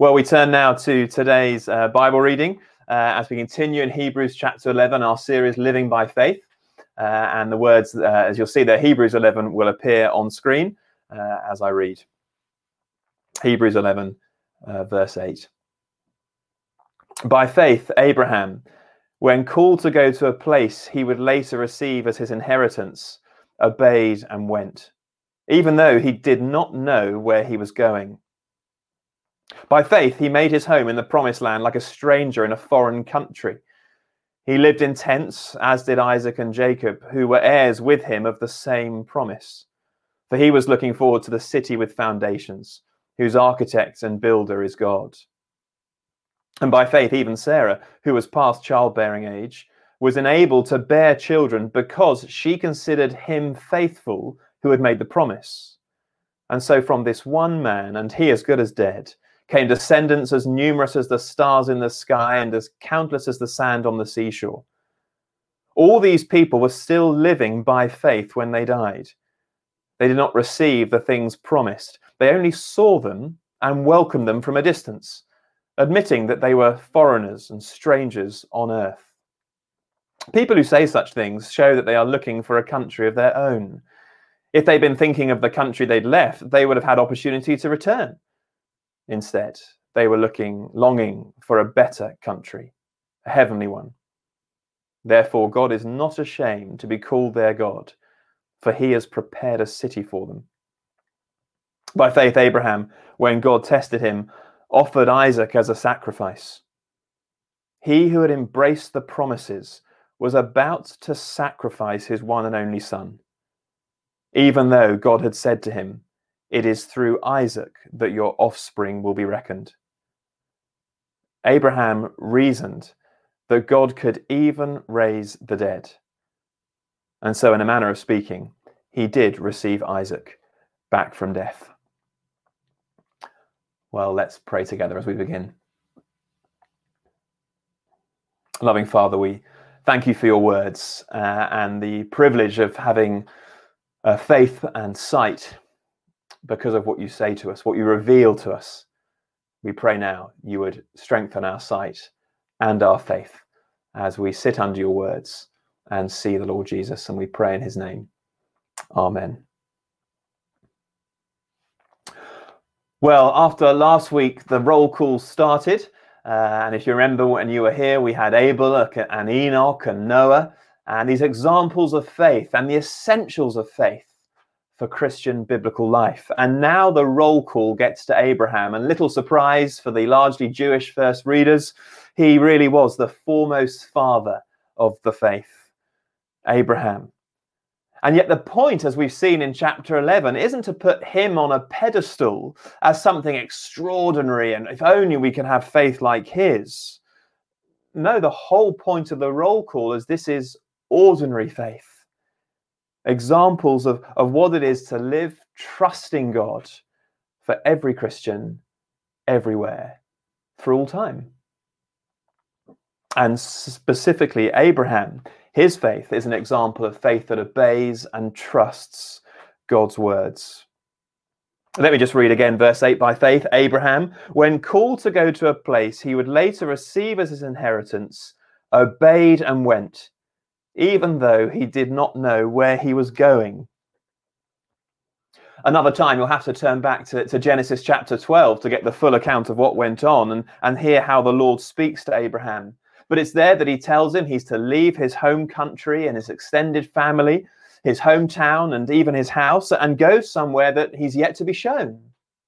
Well, we turn now to today's Bible reading as we continue in Hebrews chapter 11, our series Living by Faith. And the words, as you'll see there, Hebrews 11 will appear on screen as I read. Hebrews 11, verse 8. By faith, Abraham, when called to go to a place he would later receive as his inheritance, obeyed and went, even though he did not know where he was going. By faith, he made his home in the promised land like a stranger in a foreign country. He lived in tents, as did Isaac and Jacob, who were heirs with him of the same promise. For he was looking forward to the city with foundations, whose architect and builder is God. And by faith, even Sarah, who was past childbearing age, was enabled to bear children because she considered him faithful who had made the promise. And so from this one man, and he as good as dead, came descendants as numerous as the stars in the sky and as countless as the sand on the seashore. All these people were still living by faith when they died. They did not receive the things promised. They only saw them and welcomed them from a distance, admitting that they were foreigners and strangers on earth. People who say such things show that they are looking for a country of their own. If they'd been thinking of the country they'd left, they would have had opportunity to return. Instead, they were longing for a better country, a heavenly one. Therefore, God is not ashamed to be called their God, for he has prepared a city for them. By faith, Abraham, when God tested him, offered Isaac as a sacrifice. He who had embraced the promises was about to sacrifice his one and only son, even though God had said to him, "It is through Isaac that your offspring will be reckoned." Abraham reasoned that God could even raise the dead. And so, in a manner of speaking, he did receive Isaac back from death. Well, let's pray together as we begin. Loving Father, we thank you for your words and the privilege of having faith and sight because of what you say to us, what you reveal to us. We pray now you would strengthen our sight and our faith as we sit under your words and see the Lord Jesus, and we pray in his name. Amen. Well, after last week, the roll call started. And if you remember when you were here, we had Abel and Enoch and Noah, and these examples of faith and the essentials of faith for Christian biblical life. And now the roll call gets to Abraham, and little surprise for the largely Jewish first readers, he really was the foremost father of the faith, Abraham. And yet the point, as we've seen in chapter 11, isn't to put him on a pedestal as something extraordinary and if only we can have faith like his. No, the whole point of the roll call is this is ordinary faith. Examples of what it is to live trusting God for every Christian, everywhere, for all time. And specifically Abraham, his faith is an example of faith that obeys and trusts God's words. Let me just read again verse 8. By faith, Abraham, when called to go to a place he would later receive as his inheritance, obeyed and went, even though he did not know where he was going. Another time you'll have to turn back to Genesis chapter 12 to get the full account of what went on and hear how the Lord speaks to Abraham. But it's there that he tells him he's to leave his home country and his extended family, his hometown and even his house, and go somewhere that he's yet to be shown.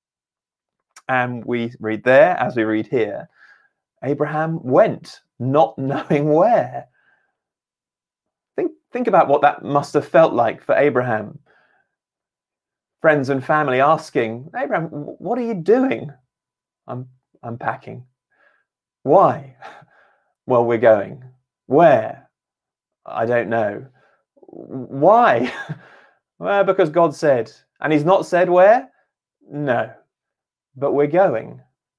And we read there, as we read here, Abraham went, not knowing where. Think about what that must have felt like for Abraham. Friends and family asking, Abraham, what are you doing? I'm packing. Why? Well, we're going. Where? I don't know. Why? Well, because God said. And he's not said where? No. But we're going.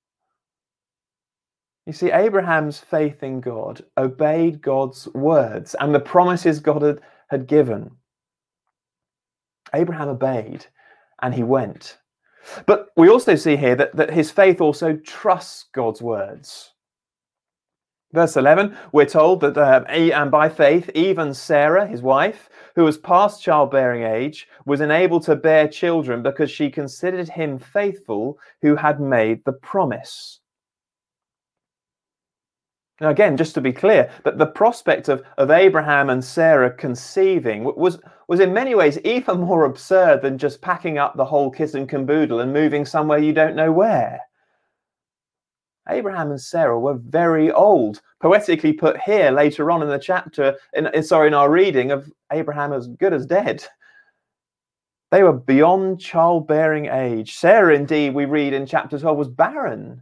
You see, Abraham's faith in God obeyed God's words and the promises God had given. Abraham obeyed and he went. But we also see here that his faith also trusts God's words. Verse 11, we're told that and by faith, even Sarah, his wife, who was past childbearing age, was enabled to bear children because she considered him faithful who had made the promise. Now again, just to be clear, that the prospect of Abraham and Sarah conceiving was in many ways even more absurd than just packing up the whole kit and caboodle and moving somewhere you don't know where. Abraham and Sarah were very old, poetically put here later on in the chapter, in our reading of Abraham as good as dead. They were beyond childbearing age. Sarah, indeed, we read in chapter 12, was barren.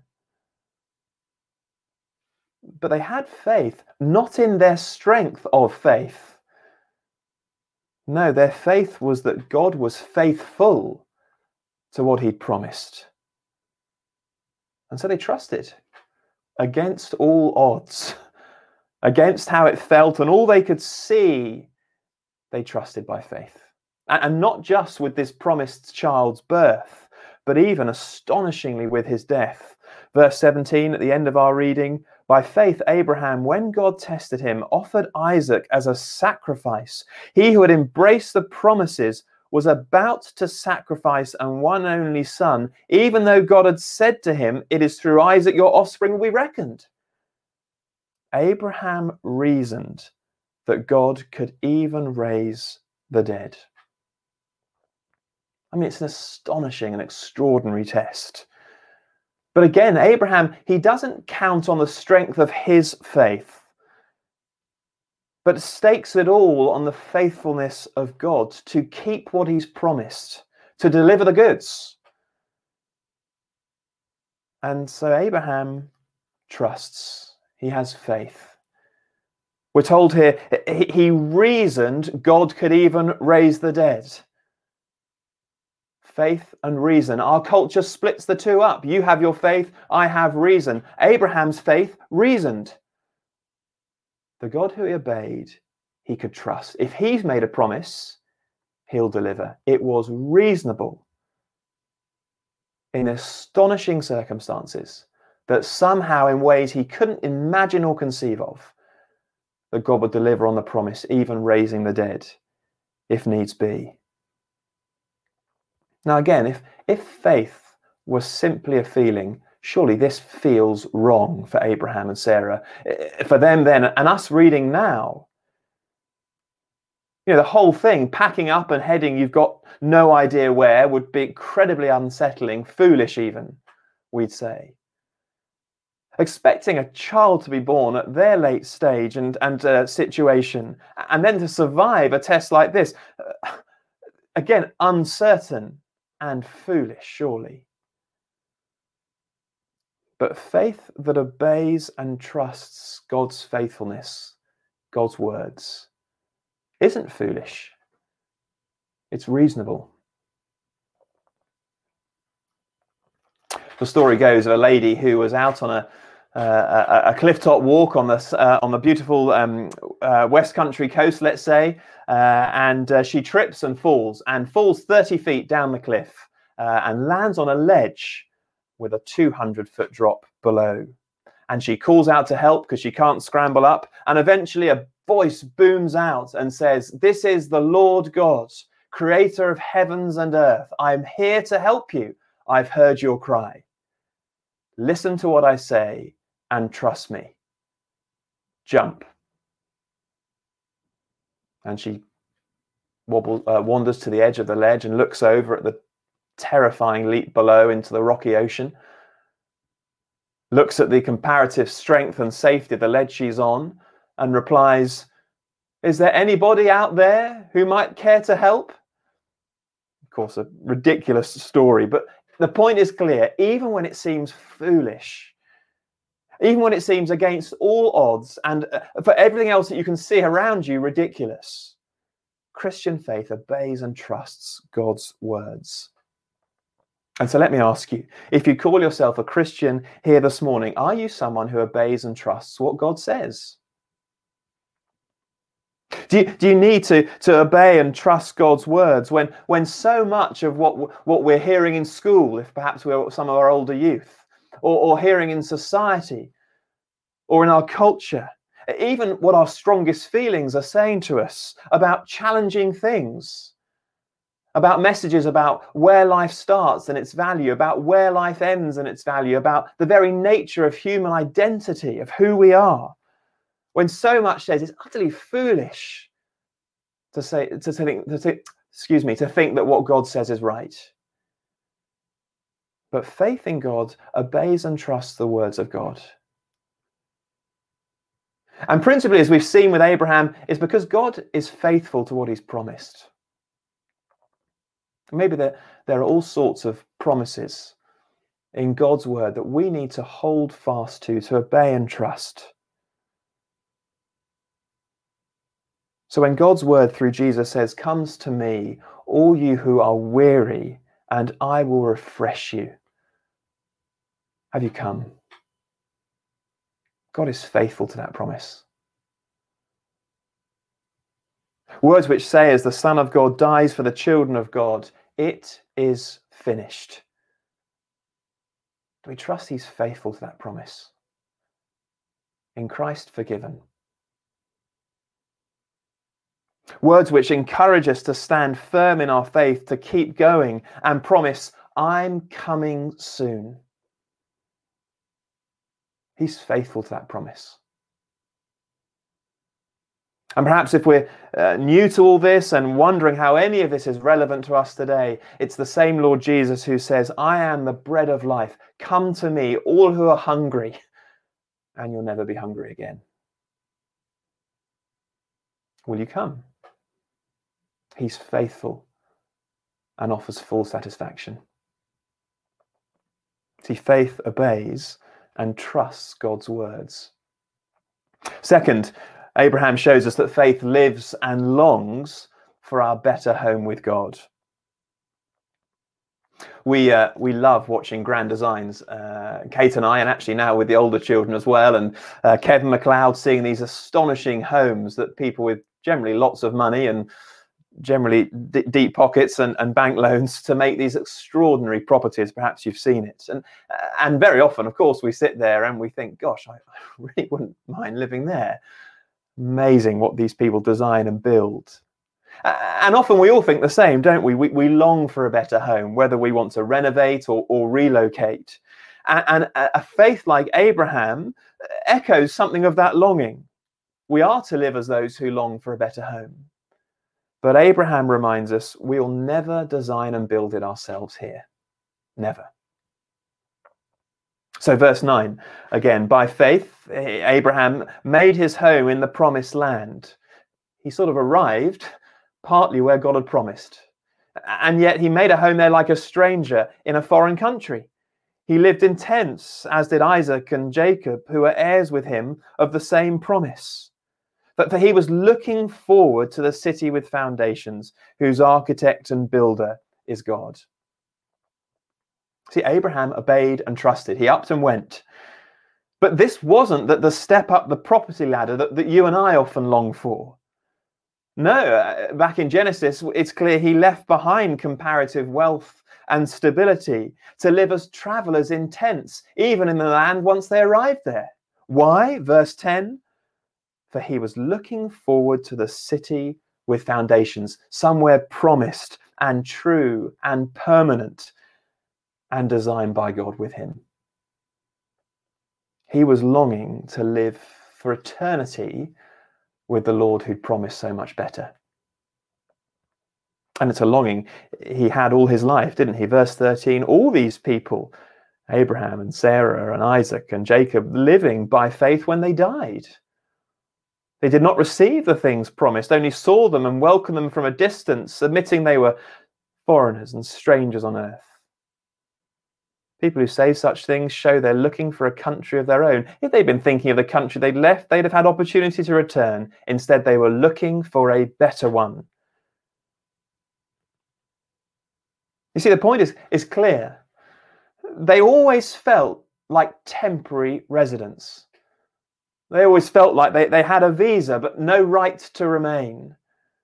But they had faith, not in their strength of faith. No, their faith was that God was faithful to what he'd promised. And so they trusted against all odds, against how it felt and all they could see, they trusted by faith. And not just with this promised child's birth, but even astonishingly with his death. Verse 17 at the end of our reading, by faith Abraham, when God tested him, offered Isaac as a sacrifice. He who had embraced the promises was about to sacrifice a one only son, even though God had said to him, it is through Isaac your offspring will be reckoned. Abraham reasoned that God could even raise the dead. I mean, it's an astonishing and extraordinary test. But again, Abraham, he doesn't count on the strength of his faith, but stakes it all on the faithfulness of God to keep what he's promised, to deliver the goods. And so Abraham trusts. He has faith. We're told here, he reasoned God could even raise the dead. Faith and reason. Our culture splits the two up. You have your faith, I have reason. Abraham's faith reasoned. The God who he obeyed, he could trust. If he's made a promise, he'll deliver. It was reasonable in astonishing circumstances that somehow in ways he couldn't imagine or conceive of, that God would deliver on the promise, even raising the dead, if needs be. Now again, if faith was simply a feeling, surely this feels wrong for Abraham and Sarah. For them then, and us reading now, the whole thing, packing up and heading, you've got no idea where, would be incredibly unsettling, foolish even, we'd say. Expecting a child to be born at their late stage and situation, and then to survive a test like this, again, uncertain and foolish, surely. But faith that obeys and trusts God's faithfulness, God's words, isn't foolish. It's reasonable. The story goes of a lady who was out on a cliff-top walk on the beautiful West Country coast, let's say, and she trips and falls 30 feet down the cliff and lands on a ledge with a 200-foot drop below. And she calls out to help because she can't scramble up. And eventually a voice booms out and says, "This is the Lord God, creator of heavens and earth. I'm here to help you. I've heard your cry. Listen to what I say and trust me. Jump." And she wanders to the edge of the ledge and looks over at the terrifying leap below into the rocky ocean, looks at the comparative strength and safety of the ledge she's on, and replies, "Is there anybody out there who might care to help?" Of course, a ridiculous story, but the point is clear. Even when it seems foolish, even when it seems against all odds, and for everything else that you can see around you ridiculous, Christian faith obeys and trusts God's words. And so let me ask you, if you call yourself a Christian here this morning, are you someone who obeys and trusts what God says? Do you need to obey and trust God's words when so much of what we're hearing in school, if perhaps we're some of our older youth, or hearing in society, or in our culture, even what our strongest feelings are saying to us about challenging things, about messages about where life starts and its value, about where life ends and its value, about the very nature of human identity, of who we are, when so much says it's utterly foolish to think that what God says is right. But faith in God obeys and trusts the words of God. And principally, as we've seen with Abraham, is because God is faithful to what he's promised. Maybe there are all sorts of promises in God's word that we need to hold fast to obey and trust. So when God's word through Jesus says, "Comes to me, all you who are weary, and I will refresh you," have you come? God is faithful to that promise. Words which say, as the Son of God dies for the children of God, it is finished. Do we trust he's faithful to that promise? In Christ forgiven. Words which encourage us to stand firm in our faith, to keep going and promise, I'm coming soon. He's faithful to that promise. And perhaps if we're new to all this and wondering how any of this is relevant to us today, it's the same Lord Jesus who says, I am the bread of life. Come to me, all who are hungry, and you'll never be hungry again. Will you come? He's faithful and offers full satisfaction. See, faith obeys and trusts God's words. Second, Abraham shows us that faith lives and longs for our better home with God. We love watching Grand Designs, Kate and I, and actually now with the older children as well, and Kevin MacLeod, seeing these astonishing homes that people with generally lots of money and generally deep pockets and bank loans to make these extraordinary properties. Perhaps you've seen it, and very often, of course, we sit there and we think, gosh, I really wouldn't mind living there. Amazing what these people design and build. And often we all think the same, don't we? We long for a better home, whether we want to renovate or relocate. And a faith like Abraham echoes something of that longing. We are to live as those who long for a better home. But Abraham reminds us we'll never design and build it ourselves here. Never. So verse 9, again, by faith, Abraham made his home in the promised land. He sort of arrived partly where God had promised. And yet he made a home there like a stranger in a foreign country. He lived in tents, as did Isaac and Jacob, who were heirs with him of the same promise. But for he was looking forward to the city with foundations, whose architect and builder is God. See, Abraham obeyed and trusted. He upped and went. But this wasn't the step up the property ladder that you and I often long for. No, back in Genesis, it's clear he left behind comparative wealth and stability to live as travelers in tents, even in the land once they arrived there. Why? Verse 10, for he was looking forward to the city with foundations, somewhere promised and true and permanent and designed by God with him. He was longing to live for eternity with the Lord who'd promised so much better. And it's a longing he had all his life, didn't he? Verse 13, all these people, Abraham and Sarah and Isaac and Jacob, living by faith when they died. They did not receive the things promised, only saw them and welcomed them from a distance, admitting they were foreigners and strangers on earth. People who say such things show they're looking for a country of their own. If they'd been thinking of the country they'd left, they'd have had opportunity to return. Instead, they were looking for a better one. You see, the point is clear. They always felt like temporary residents. They always felt like they had a visa, but no right to remain.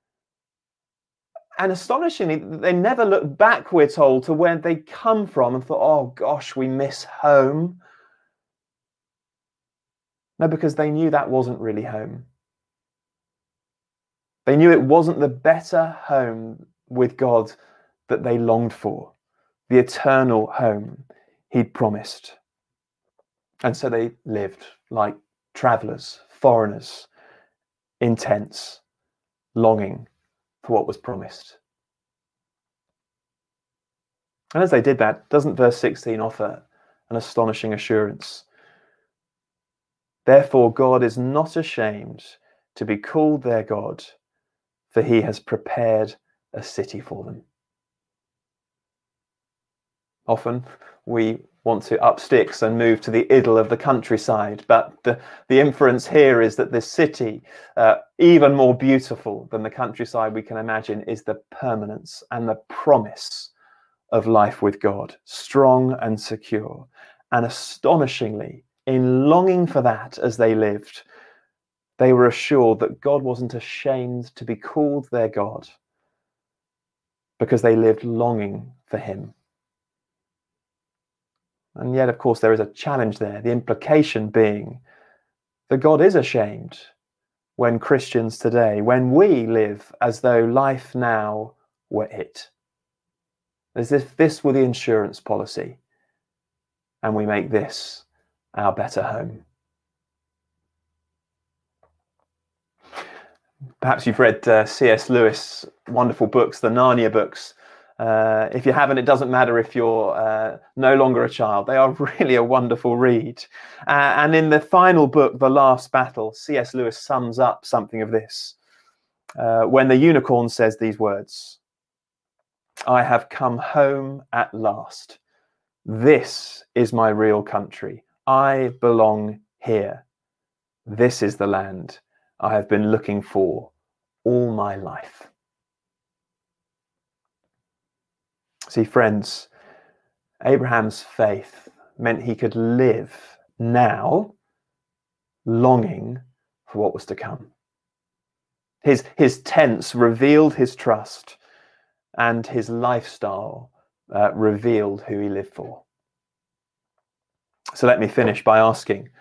And astonishingly, they never looked back, we're told, to where they come from and thought, oh gosh, we miss home. No, because they knew that wasn't really home. They knew it wasn't the better home with God that they longed for, the eternal home he'd promised. And so they lived like travelers, foreigners, in tents, longing for what was promised. And as they did that, doesn't verse 16 offer an astonishing assurance? Therefore, God is not ashamed to be called their God, for he has prepared a city for them. Often we want to up sticks and move to the idyll of the countryside, but the inference here is that this city, even more beautiful than the countryside we can imagine, is the permanence and the promise of life with God, strong and secure. And astonishingly, in longing for that as they lived, they were assured that God wasn't ashamed to be called their God, because they lived longing for him. And yet, of course, there is a challenge there, the implication being that God is ashamed when Christians today, when we live as though life now were it, as if this were the insurance policy, and we make this our better home. Perhaps you've read C.S. Lewis' wonderful books, the Narnia books. If you haven't, it doesn't matter if you're no longer a child. They are really a wonderful read. And in the final book, The Last Battle, C.S. Lewis sums up something of this. When the unicorn says these words, "I have come home at last. This is my real country. I belong here. This is the land I have been looking for all my life." See, friends, Abraham's faith meant he could live now longing for what was to come. His tents revealed his trust, and his lifestyle revealed who he lived for. So let me finish by asking,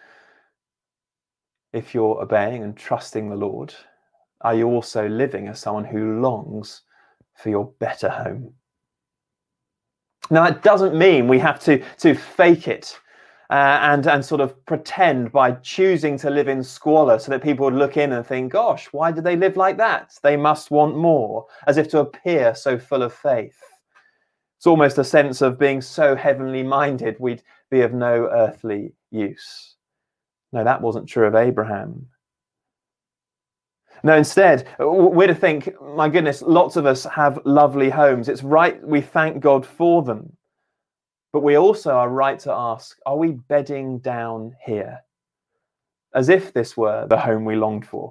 if you're obeying and trusting the Lord, are you also living as someone who longs for your better home? Now, that doesn't mean we have to fake it and sort of pretend by choosing to live in squalor so that people would look in and think, gosh, why did they live like that? They must want more, as if to appear so full of faith. It's almost a sense of being so heavenly minded we'd be of no earthly use. No, that wasn't true of Abraham. No, instead, we're to think, my goodness, lots of us have lovely homes. It's right we thank God for them. But we also are right to ask, are we bedding down here? As if this were the home we longed for.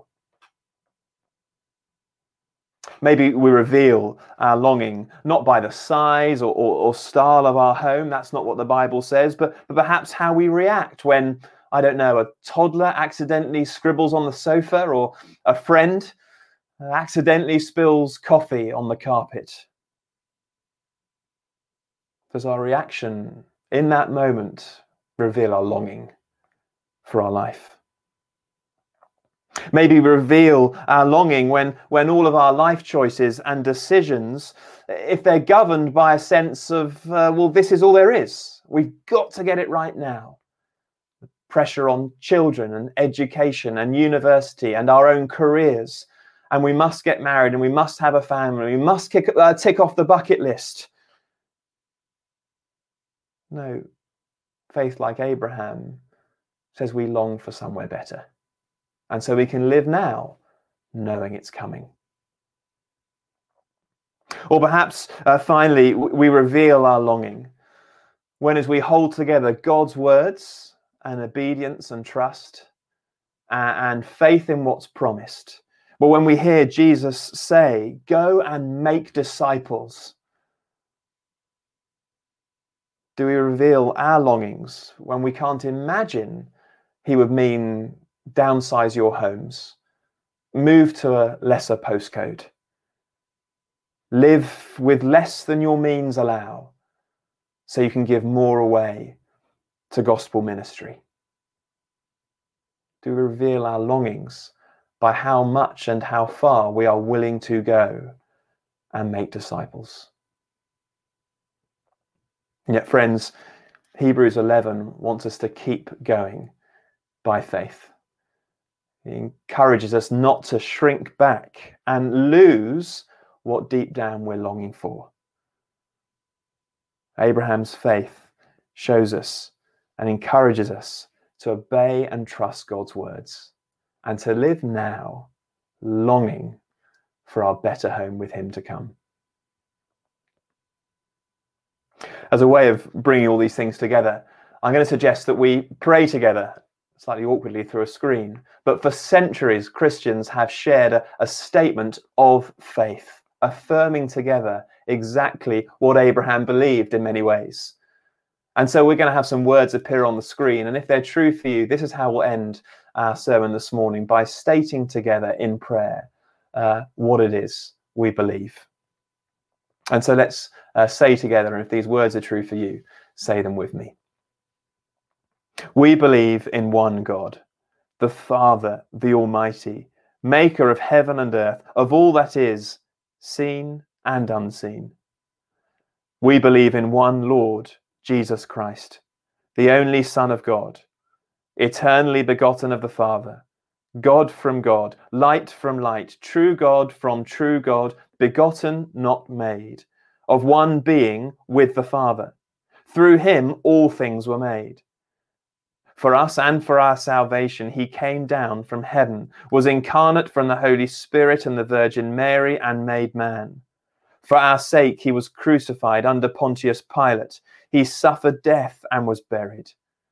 Maybe we reveal our longing not by the size or style of our home. That's not what the Bible says, but perhaps how we react when, I don't know, a toddler accidentally scribbles on the sofa, or a friend accidentally spills coffee on the carpet. Does our reaction in that moment reveal our longing for our life? Maybe reveal our longing when all of our life choices and decisions, if they're governed by a sense of, well, this is all there is. We've got to get it right now. The pressure on children and education and university and our own careers. And we must get married and we must have a family. We must tick off the bucket list. No, faith like Abraham says we long for somewhere better. And so we can live now knowing it's coming. Or perhaps, finally, we reveal our longing when, as we hold together God's words and obedience and trust and faith in what's promised. But when we hear Jesus say, "Go and make disciples," do we reveal our longings when we can't imagine he would mean downsize your homes, move to a lesser postcode, live with less than your means allow, so you can give more away to gospel ministry? Do we reveal our longings by how much and how far we are willing to go and make disciples? And yet, friends, Hebrews 11 wants us to keep going by faith. It encourages us not to shrink back and lose what deep down we're longing for. Abraham's faith shows us and encourages us to obey and trust God's words and to live now longing for our better home with him to come. As a way of bringing all these things together, I'm going to suggest that we pray together, slightly awkwardly through a screen. But for centuries, Christians have shared a statement of faith, affirming together exactly what Abraham believed in many ways. And so we're going to have some words appear on the screen. And if they're true for you, this is how we'll end our sermon this morning, by stating together in prayer what it is we believe. And so let's say together, and if these words are true for you, say them with me. We believe in one God, the Father, the Almighty, maker of heaven and earth, of all that is, seen and unseen. We believe in one Lord, Jesus Christ, the only Son of God, eternally begotten of the Father, God from God, light from light, true God from true God, begotten, not made, of one being with the Father. Through him all things were made. For us and for our salvation, he came down from heaven, was incarnate from the Holy Spirit and the Virgin Mary, and made man. For our sake, he was crucified under Pontius Pilate. He suffered death and was buried.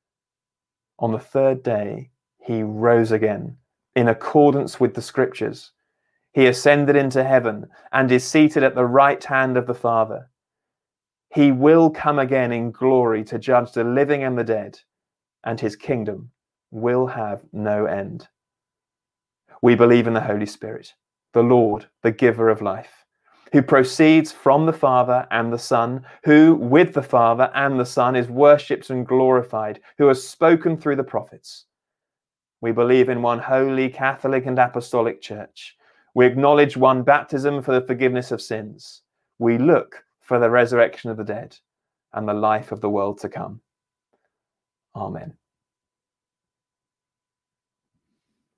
On the third day, he rose again, in accordance with the Scriptures. He ascended into heaven and is seated at the right hand of the Father. He will come again in glory to judge the living and the dead, and his kingdom will have no end. We believe in the Holy Spirit, the Lord, the giver of life, who proceeds from the Father and the Son, who with the Father and the Son is worshipped and glorified, who has spoken through the prophets. We believe in one holy, Catholic and Apostolic Church. We acknowledge one baptism for the forgiveness of sins. We look for the resurrection of the dead and the life of the world to come. Amen.